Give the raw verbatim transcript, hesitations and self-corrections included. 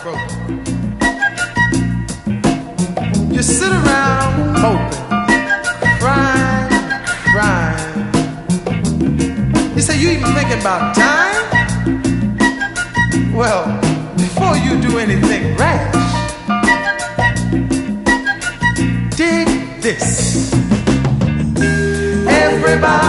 broken. You sit around hoping, crying, crying. You say you even thinking about dying? Well, before you do anything rash, dig this. Everybody